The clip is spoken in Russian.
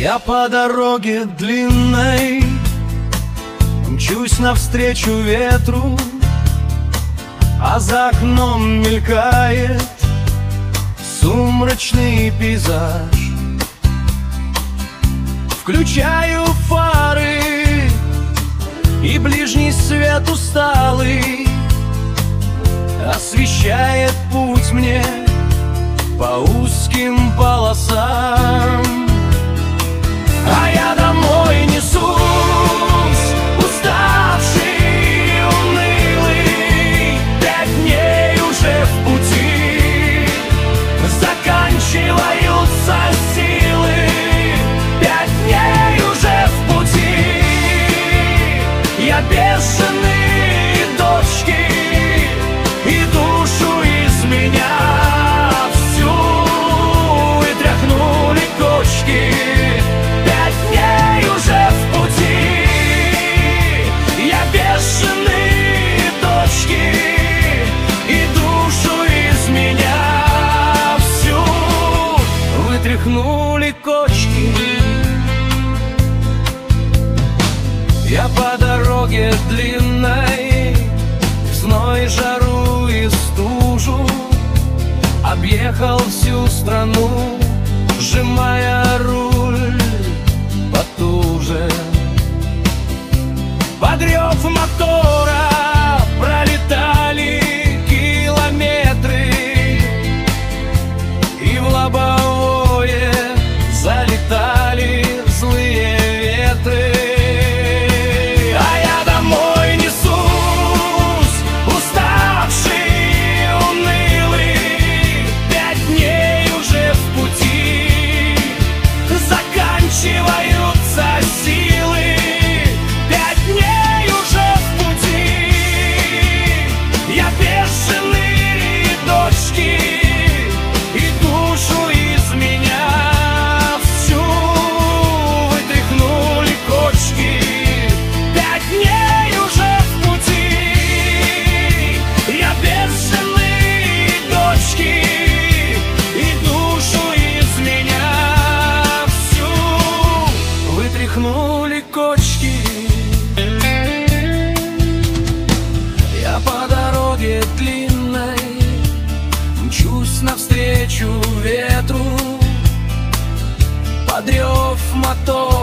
Я по дороге длинной мчусь навстречу ветру, а за окном мелькает сумрачный пейзаж. Включаю фары, и ближний свет усталый освещает путь мне по узким полосам. А я домой несусь, уставший, унылый, 5 дней уже в пути, заканчиваются силы, 5 дней уже в пути. Я бешеный дочки, и душу из меня всю вытряхнули кочки. Тряхнули кочки. Я по дороге длинной, в зной, жару и стужу, объехал всю страну, сжимая руль потуже. Под рев мотора пролетали километры, и в лобовое залетали злые ветры. А я домой несусь, уставший, унылый, 5 дней уже в пути, заканчиваются силы, 5 дней уже в пути. Я бешеный дочки, и душу из меня всю вытряхнули кочки. 5 дней уже в пути. Я бешеный дочки, и душу из меня всю вытряхнули кочки. Я по дороге длинной мчусь навстречу ветру, под рев мотора